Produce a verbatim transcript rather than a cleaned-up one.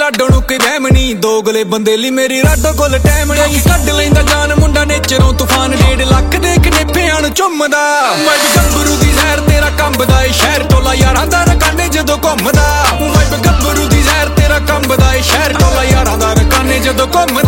ਲਾਡੋ ਨੂੰ ਕੋਈ ਵਹਿਮ ਨੀ, ਦੋਗਲੇ ਬੰਦੇ ਲਈ ਮੇਰੀ ਰਾਡੋ ਕੋਲ ਟਾਈਮ ਨਹੀਂ। ਕੱਢ ਲੈਂਦਾ ਜਾਨ ਮੁੰਡਾ ਨੇਚਰੋਂ ਤੂਫਾਨ, ਡੇਢ ਲੱਖ ਦੇ ਕਨੇਪਿਆਂ ਨੂੰ ਚੁੰਮਦਾ। ਵਾਈਬ ਗੱਭਰੂ ਦੀ ਜ਼ਹਿਰ ਤੇਰਾ ਕੰਬਦਾ ਏ ਸ਼ਹਿਰ, ਟੋਲਾ ਯਾਰਾਂ ਦਾ ਰਕਾਨੇ ਜਦੋਂ ਘੁੰਮਦਾ। ਵਾਈਬ ਗੱਭਰੂ ਦੀ ਜ਼ਹਿਰ ਤੇਰਾ ਕੰਬਦਾ ਏ ਸ਼ਹਿਰ, ਟੋਲਾ ਯਾਰਾਂ ਦਾ ਰਕਾਨੇ ਜਦੋਂ ਘੁੰਮਦਾ।